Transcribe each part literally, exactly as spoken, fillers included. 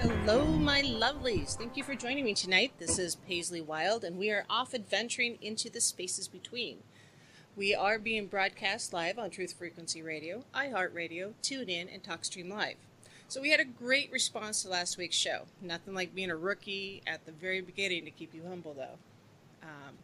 Hello, my lovelies. Thank you for joining me tonight. This is Paisley Wild, and we are off adventuring into the spaces between. We are being broadcast live on Truth Frequency Radio, iHeartRadio, TuneIn, and TalkStream Live. So we had a great response to last week's show. Nothing like being a rookie at the very beginning to keep you humble, though. Um,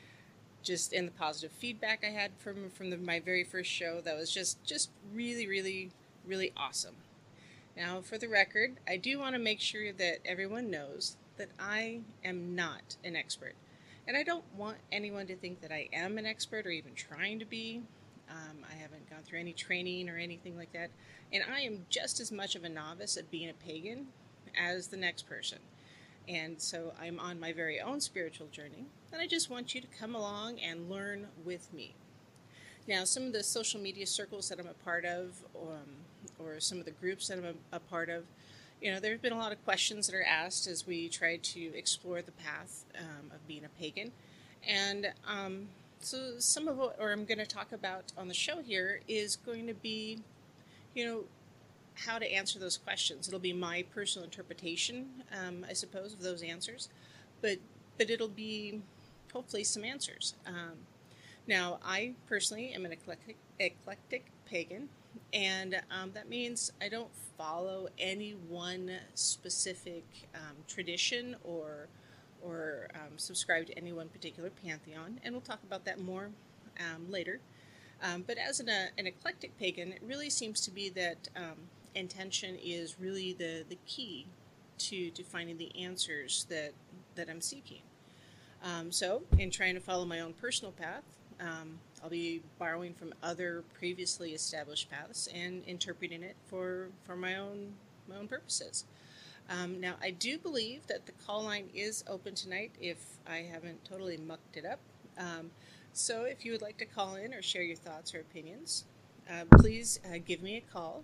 just in the positive feedback I had from from the, my very first show, that was just just really, really, really awesome. Now, for the record, I do want to make sure that everyone knows that I am not an expert. And I don't want anyone to think that I am an expert or even trying to be. Um, I haven't gone through any training or anything like that. And I am just as much of a novice at being a pagan as the next person. And so I'm on my very own spiritual journey. And I just want you to come along and learn with me. Now, some of the social media circles that I'm a part of, um, or some of the groups that I'm a, a part of, you know, there have been a lot of questions that are asked as we try to explore the path um, of being a pagan. And um, so some of what or I'm going to talk about on the show here is going to be, you know, how to answer those questions. It'll be my personal interpretation, um, I suppose, of those answers. But, but it'll be hopefully some answers. Um, Now, I personally am an eclectic, eclectic pagan, and um, that means I don't follow any one specific um, tradition or or um, subscribe to any one particular pantheon, and we'll talk about that more um, later. Um, but as an, uh, an eclectic pagan, it really seems to be that um, intention is really the, the key to, to finding the answers that, that I'm seeking. Um, so, in trying to follow my own personal path, Um, I'll be borrowing from other previously established paths and interpreting it for, for my own my own purposes. Um, now, I do believe that the call line is open tonight if I haven't totally mucked it up. Um, so if you would like to call in or share your thoughts or opinions, uh, please uh, give me a call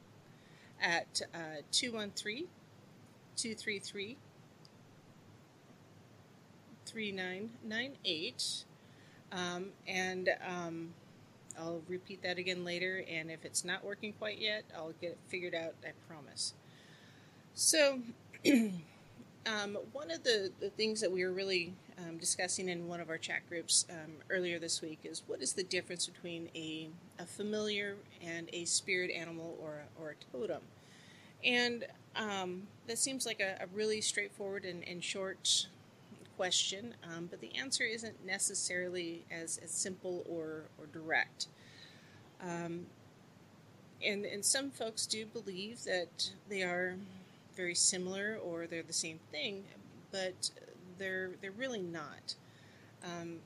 at uh, two one three, two three three, three nine nine eight. Um, and um, I'll repeat that again later, and if it's not working quite yet, I'll get it figured out, I promise. So, um, one of the, the things that we were really um, discussing in one of our chat groups um, earlier this week is what is the difference between a, a familiar and a spirit animal or a, or a totem? And um, that seems like a, a really straightforward and, and short question, um, but the answer isn't necessarily as, as simple or, or direct. Um, and, and some folks do believe that they are very similar or they're the same thing, but they're they're really not. Um,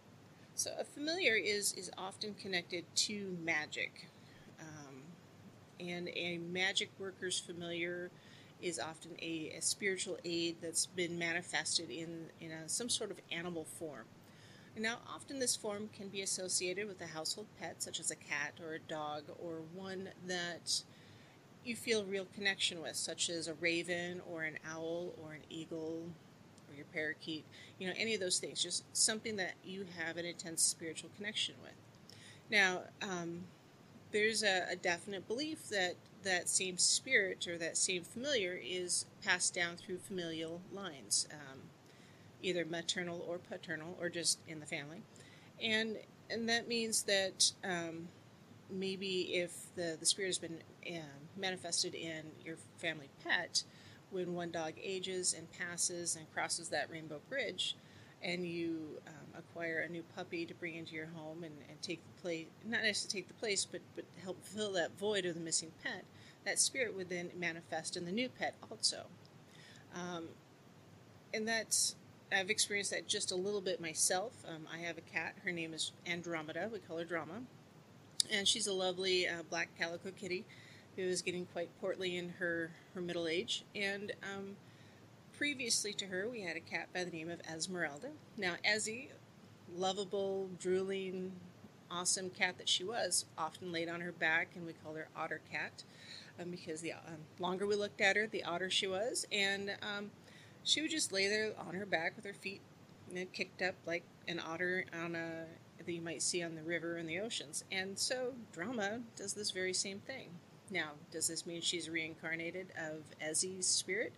so a familiar is, is often connected to magic. Um, and a magic worker's familiar is often a, a spiritual aid that's been manifested in, in a, some sort of animal form. And now, often this form can be associated with a household pet, such as a cat or a dog, or one that you feel a real connection with, such as a raven or an owl or an eagle or your parakeet. You know, any of those things, just something that you have an intense spiritual connection with. Now, um, there's a, a definite belief that that same spirit or that same familiar is passed down through familial lines, um, either maternal or paternal or just in the family. And and that means that um, maybe if the, the spirit has been uh, manifested in your family pet, when one dog ages and passes and crosses that rainbow bridge, and you um, acquire a new puppy to bring into your home and, and take the place, not necessarily take the place, but, but help fill that void of the missing pet, that spirit would then manifest in the new pet also. Um, and that's, I've experienced that just a little bit myself. Um, I have a cat. Her name is Andromeda. We call her Drama. And she's a lovely uh, black calico kitty who is getting quite portly in her, her middle age. And um, previously to her, we had a cat by the name of Esmeralda. Now, Ezzy, lovable, drooling, awesome cat that she was, often laid on her back, and we called her Otter Cat um, because the um, longer we looked at her, the odder she was. And um, she would just lay there on her back with her feet you know, kicked up like an otter on a that you might see on the river and the oceans. And so Drama does this very same thing. Now, does this mean she's reincarnated of Ezzy's spirit?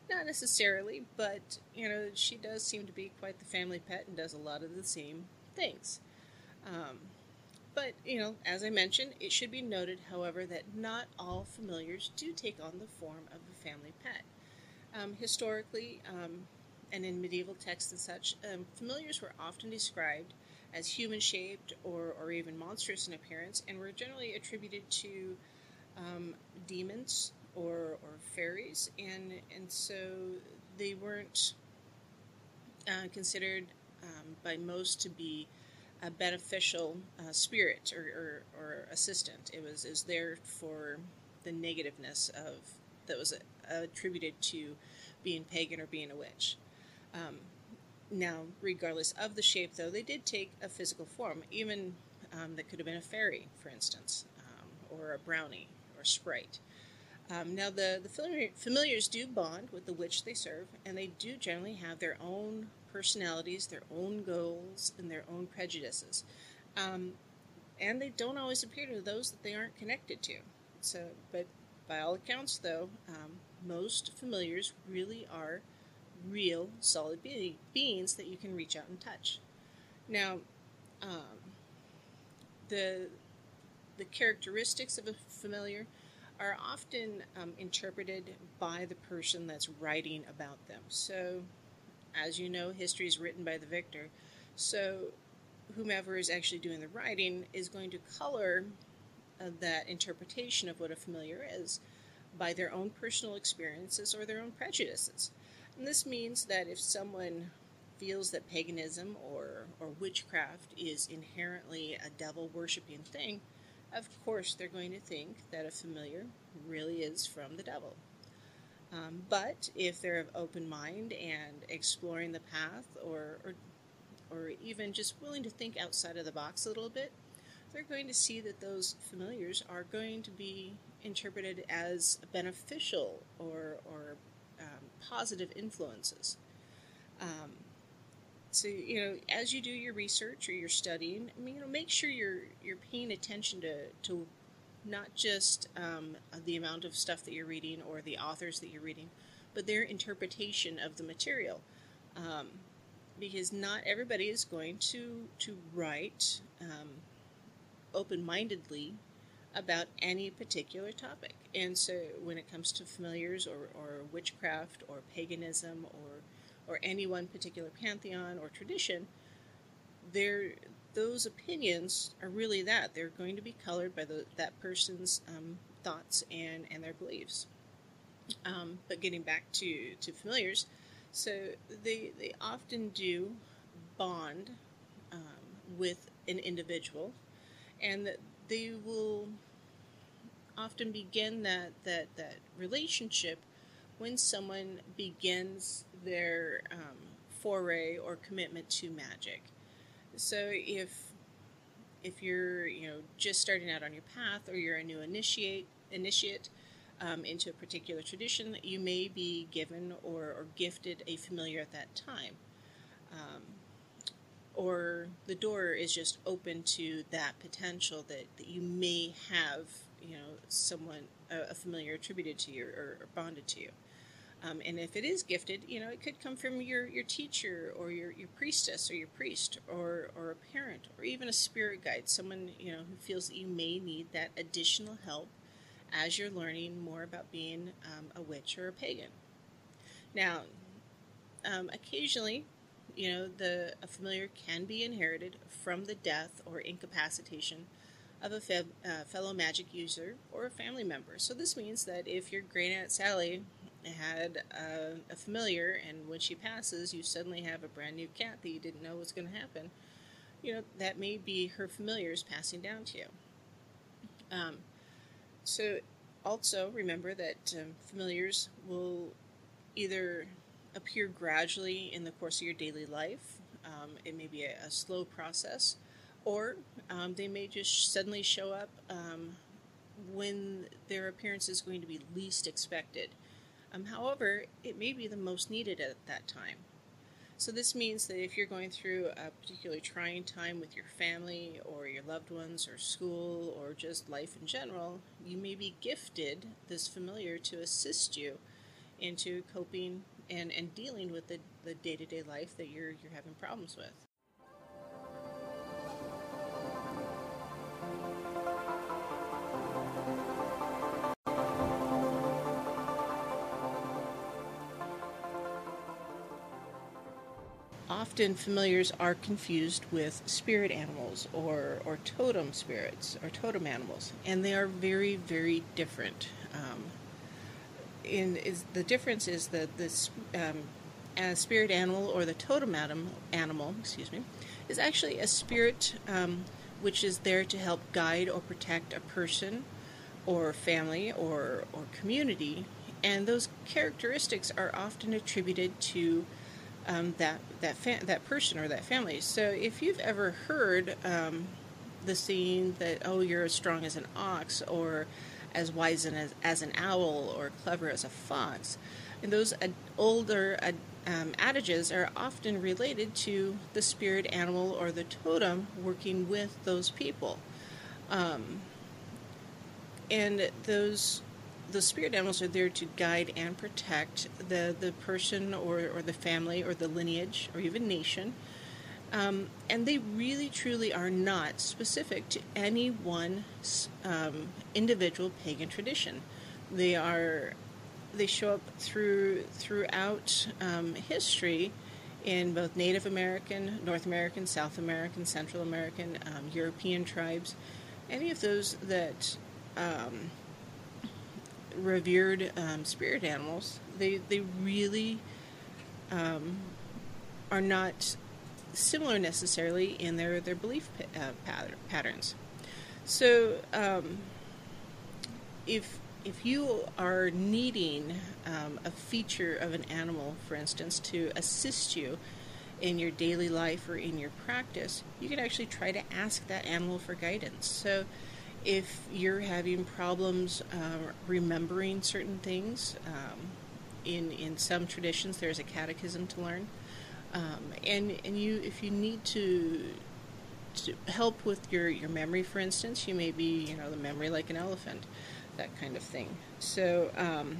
Not necessarily, but you know, she does seem to be quite the family pet and does a lot of the same things. Um, but you know, as I mentioned, it should be noted, however, that not all familiars do take on the form of a family pet. Um, historically, um, and in medieval texts and such, um, familiars were often described as human shaped or, or even monstrous in appearance and were generally attributed to um, demons or, or fairies, and, and so they weren't uh, considered um, by most to be a beneficial uh, spirit or, or, or assistant. It was, it was there for the negativeness of that was attributed to being pagan or being a witch. Um, now, regardless of the shape, though, they did take a physical form, even um, that could have been a fairy, for instance, um, or a brownie or sprite. Um, now, the, the familiars do bond with the witch they serve, and they do generally have their own personalities, their own goals, and their own prejudices. Um, and they don't always appear to those that they aren't connected to. So, but by all accounts, though, um, most familiars really are real, solid be- beings that you can reach out and touch. Now, um, the the characteristics of a familiar are often um, interpreted by the person that's writing about them. So, as you know, history is written by the victor. So, whomever is actually doing the writing is going to color uh, that interpretation of what a familiar is by their own personal experiences or their own prejudices. And this means that if someone feels that paganism or, or witchcraft is inherently a devil-worshipping thing, of course they're going to think that a familiar really is from the devil. Um, but if they're of open mind and exploring the path, or, or or even just willing to think outside of the box a little bit, they're going to see that those familiars are going to be interpreted as beneficial or, or um, positive influences. Um, so, you know, as you do your research or you're studying, I mean, you know, make sure you're you're paying attention to, to not just um, the amount of stuff that you're reading or the authors that you're reading, but their interpretation of the material. Um, because not everybody is going to, to write um, open-mindedly about any particular topic. And so when it comes to familiars or, or witchcraft or paganism or or any one particular pantheon or tradition, they're, those opinions are really that. They're going to be colored by the, that person's um, thoughts and, and their beliefs. Um, but getting back to, to familiars, so they, they often do bond um, with an individual, and that they will often begin that, that, that relationship when someone begins their um, foray or commitment to magic. So if if you're you know just starting out on your path, or you're a new initiate initiate um, into a particular tradition, you may be given or, or gifted a familiar at that time. Um, or the door is just open to that potential that, that you may have, you know, someone, a, a familiar attributed to you or, or bonded to you. Um, and if it is gifted, you know, it could come from your, your teacher or your, your priestess or your priest or, or a parent or even a spirit guide, someone, you know, who feels that you may need that additional help as you're learning more about being um, a witch or a pagan. Now, um, occasionally, you know, the a familiar can be inherited from the death or incapacitation of a fe- uh, fellow magic user or a family member. So this means that if your great aunt Sally had a, a familiar, and when she passes, you suddenly have a brand new cat that you didn't know was going to happen, you know, that may be her familiars passing down to you. Um, so also remember that um, familiars will either appear gradually in the course of your daily life. Um, it may be a, a slow process, or um, they may just suddenly show up um, when their appearance is going to be least expected. Um, however, it may be the most needed at that time. So this means that if you're going through a particularly trying time with your family or your loved ones or school or just life in general, you may be gifted this familiar to assist you into coping and, and dealing with the, the day-to-day life that you're you're having problems with. Often familiars are confused with spirit animals or, or totem spirits or totem animals, and they are very, very different. Um, in is the difference is that this um, a spirit animal or the totem atom, animal, excuse me, is actually a spirit um, which is there to help guide or protect a person or family or or community, and those characteristics are often attributed to um, that that fa- that person or that family. So if you've ever heard um, the saying that, oh, you're as strong as an ox, or as wise as, as an owl, or clever as a fox, and those ad- older ad- um, adages are often related to the spirit animal or the totem working with those people. Um, and those the spirit animals are there to guide and protect the, the person or, or the family or the lineage or even nation. Um, and they really truly are not specific to any one um, individual pagan tradition. They are they show up through throughout um, history in both Native American, North American, South American, Central American, um, European tribes, any of those that um, revered um, spirit animals. They they really um, are not similar necessarily in their their belief uh, pattern, patterns. So um, if if you are needing um, a feature of an animal, for instance, to assist you in your daily life or in your practice, you can actually try to ask that animal for guidance. So if you're having problems uh, remembering certain things, um, in in some traditions there's a catechism to learn, um, and and you if you need to, to help with your, your memory, for instance, you may be you know the memory like an elephant, that kind of thing. So um,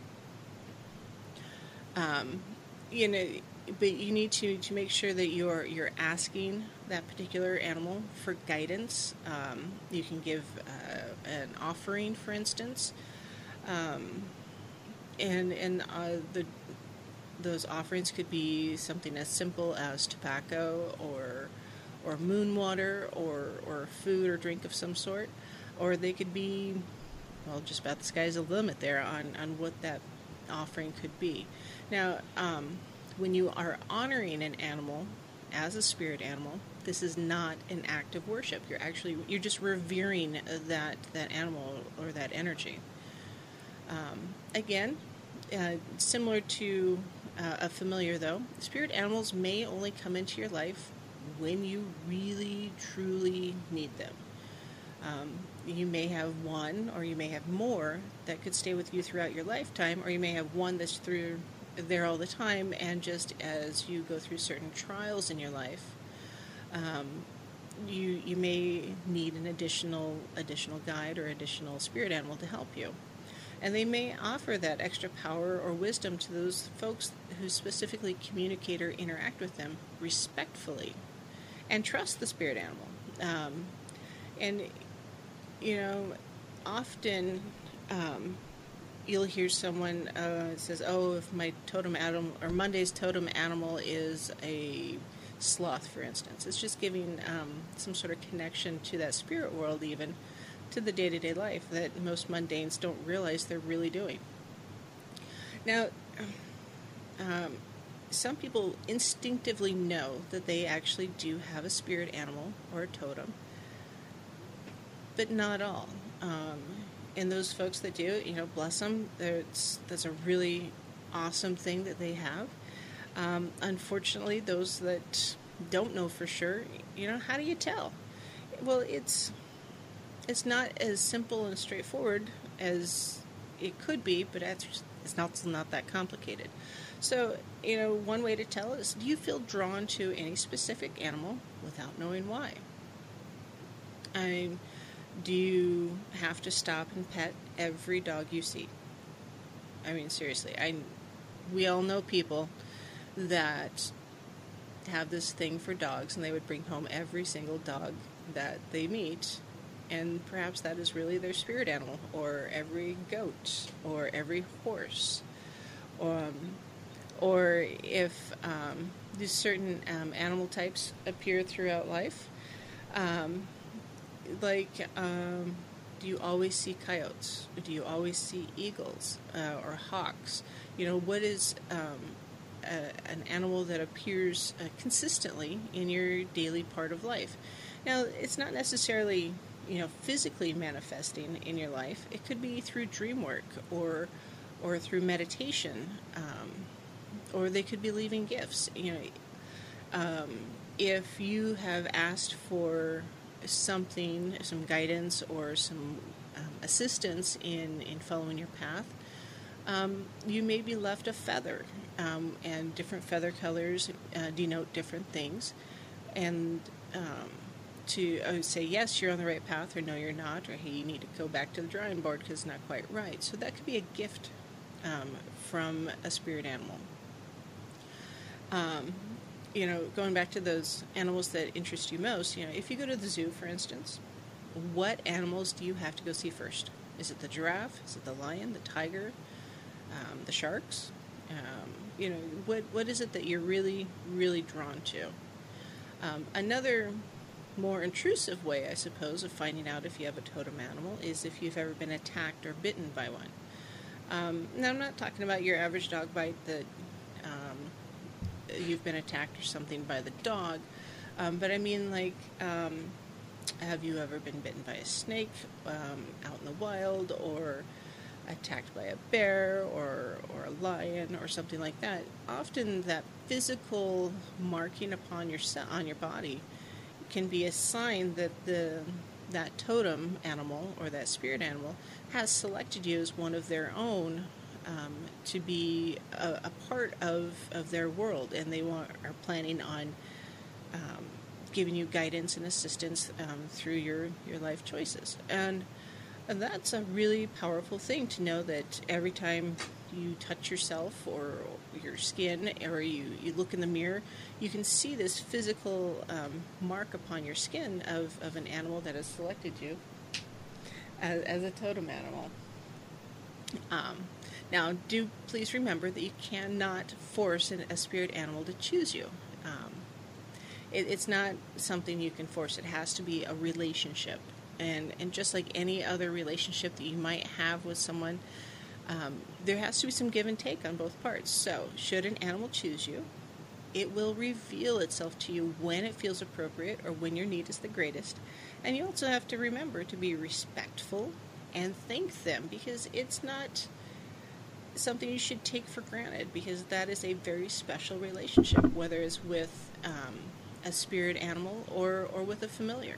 um, you know, but you need to, to make sure that you're you're asking that particular animal for guidance. Um, you can give uh, an offering, for instance, um, and and uh, the those offerings could be something as simple as tobacco or or moon water or or food or drink of some sort, or they could be, well, just about the sky's the limit there on on what that offering could be. Now, um, when you are honoring an animal as a spirit animal, this is not an act of worship. You're actually you're just revering that that animal or that energy. Um, again, uh, similar to uh, a familiar, though, spirit animals may only come into your life when you really, truly need them. Um, you may have one, or you may have more that could stay with you throughout your lifetime, or you may have one that's through there all the time, and just as you go through certain trials in your life, um, you you may need an additional additional guide or additional spirit animal to help you. And they may offer that extra power or wisdom to those folks who specifically communicate or interact with them respectfully and trust the spirit animal. Um, and, you know, often um, you'll hear someone uh, says, oh, if my totem animal, or Monday's totem animal is a sloth, for instance. It's just giving um, some sort of connection to that spirit world, even to the day-to-day life that most mundanes don't realize they're really doing. Now, um, some people instinctively know that they actually do have a spirit animal or a totem, but not all. Um, and those folks that do, you know, bless them. That's that's a really awesome thing that they have. Um, unfortunately, those that don't know for sure, you know, how do you tell? Well, it's it's not as simple and straightforward as it could be, but it's it's not not that complicated. So, you know, one way to tell is, do you feel drawn to any specific animal without knowing why? I mean, do you have to stop and pet every dog you see? I mean, seriously, I we all know people that have this thing for dogs, and they would bring home every single dog that they meet, and perhaps that is really their spirit animal, or every goat, or every horse, um, or if um, these certain um, animal types appear throughout life, um, like um, do you always see coyotes? Do you always see eagles uh, or hawks? You know, what is um, a, an animal that appears uh, consistently in your daily part of life? Now, it's not necessarily, you know, physically manifesting in your life. It could be through dream work or or through meditation, um, or they could be leaving gifts. You know, um, if you have asked for something, some guidance or some um, assistance in, in following your path, um, you may be left a feather, um, and different feather colors uh, denote different things. And um, to uh, say, yes, you're on the right path, or no, you're not, or hey, you need to go back to the drawing board because it's not quite right. So that could be a gift um, from a spirit animal. Um, you know, going back to those animals that interest you most, you know, if you go to the zoo, for instance, what animals do you have to go see first? Is it the giraffe? Is it the lion, the tiger, um, the sharks? Um, you know, what what is it that you're really, really drawn to? Um, another more intrusive way, I suppose, of finding out if you have a totem animal is if you've ever been attacked or bitten by one. Um, now, I'm not talking about your average dog bite that um, you've been attacked or something by the dog, um, but I mean, like, um, have you ever been bitten by a snake um, out in the wild, or attacked by a bear, or or a lion, or something like that? Often, that physical marking upon your on your body can be a sign that the that totem animal or that spirit animal has selected you as one of their own, um, to be a, a part of, of their world, and they want, are planning on um, giving you guidance and assistance um, through your, your life choices. And, and that's a really powerful thing to know, that every time you touch yourself or your skin, or you, you look in the mirror, you can see this physical um, mark upon your skin of, of an animal that has selected you as, as a totem animal. Um, now, do please remember that you cannot force an, a spirit animal to choose you. Um, it, it's not something you can force. It has to be a relationship. And, and just like any other relationship that you might have with someone, um, there has to be some give and take on both parts. So, should an animal choose you, it will reveal itself to you when it feels appropriate or when your need is the greatest. And you also have to remember to be respectful and thank them, because it's not something you should take for granted, because that is a very special relationship, whether it's with um, a spirit animal or, or with a familiar.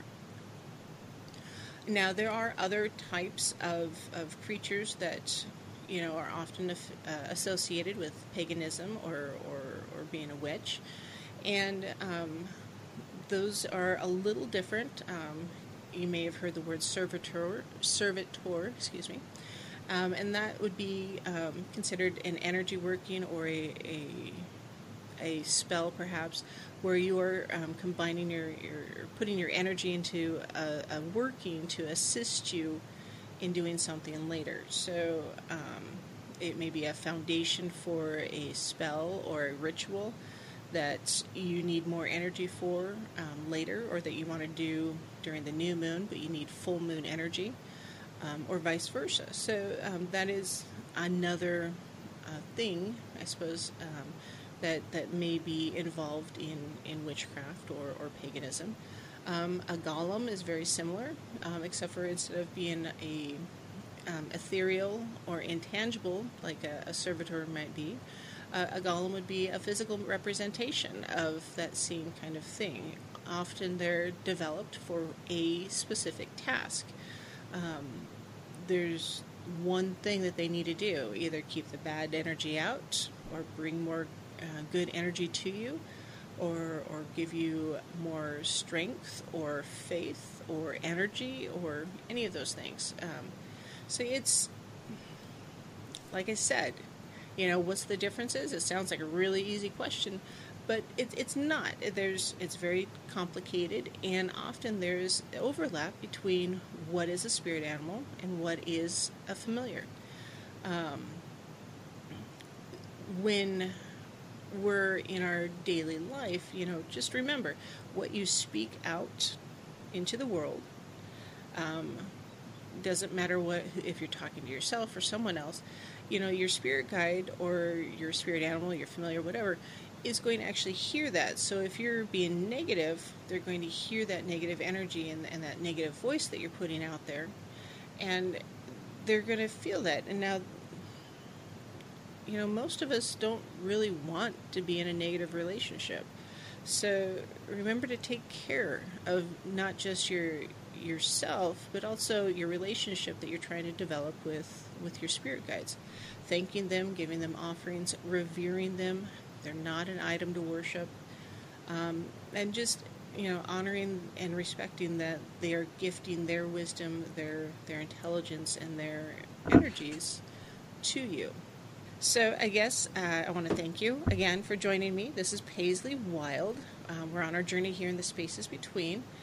Now, there are other types of, of creatures that, you know, are often uh, associated with paganism or, or, or being a witch, and um, those are a little different. Um, you may have heard the word servitor, servitor, excuse me, um, and that would be um, considered an energy working or a, a a spell, perhaps, where you are um, combining your, your putting your energy into a, a working to assist you in doing something later. So um, it may be a foundation for a spell or a ritual that you need more energy for um, later, or that you want to do during the new moon, but you need full moon energy, um, or vice versa. So um, that is another uh, thing, I suppose, um, that, that may be involved in, in witchcraft or, or paganism. Um, a golem is very similar, um, except for instead of being a um, ethereal or intangible, like a, a servitor might be, uh, a golem would be a physical representation of that same kind of thing. Often they're developed for a specific task. Um, there's one thing that they need to do, either keep the bad energy out or bring more uh, good energy to you, or or give you more strength or faith or energy or any of those things. Um, so it's like I said, you know, what's the differences? It sounds like a really easy question, but it, it's not. There's it's very complicated, and often there's overlap between what is a spirit animal and what is a familiar. Um, when we're in our daily life, you know, just remember what you speak out into the world. Um, doesn't matter what if you're talking to yourself or someone else, you know, your spirit guide or your spirit animal, your familiar, whatever, is going to actually hear that. So if you're being negative, they're going to hear that negative energy and, and that negative voice that you're putting out there, and they're going to feel that. And now, you know, most of us don't really want to be in a negative relationship. So remember to take care of not just your yourself, but also your relationship that you're trying to develop with, with your spirit guides. Thanking them, giving them offerings, revering them. They're not an item to worship. Um, and just, you know, honoring and respecting that they are gifting their wisdom, their their intelligence, and their energies to you. So I guess uh, I want to thank you again for joining me. This is Paisley Wild. Um, we're on our journey here in the spaces between.